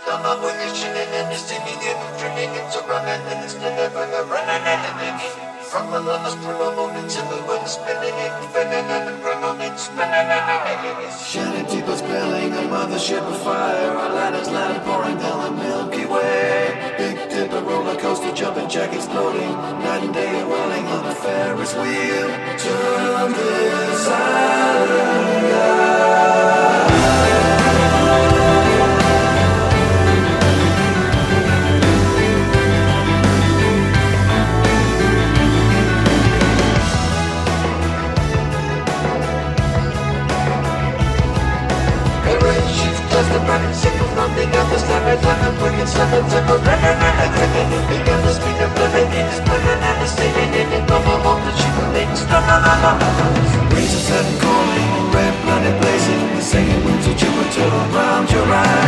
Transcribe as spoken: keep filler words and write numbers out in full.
Come up with your shit and it's singing it, drinking it, so running and it's never running and it's from the last full moon until the wind spinning it, spinning and running it, spinning and shining deep as spilling a mothership of fire. A ladder's ladder pouring down the Milky Way. Big Dipper roller coaster, jumping jack exploding. Night and day rolling on a Ferris wheel. Turn this island out. The burning signal nothing at the start of time and bringing seven to the record and I think it began to speak of the lady is burning and the singing in it no more on the cheap ladies no no no no breeze is set and calling red planet blazing the singing winds of Jupiter around your eyes.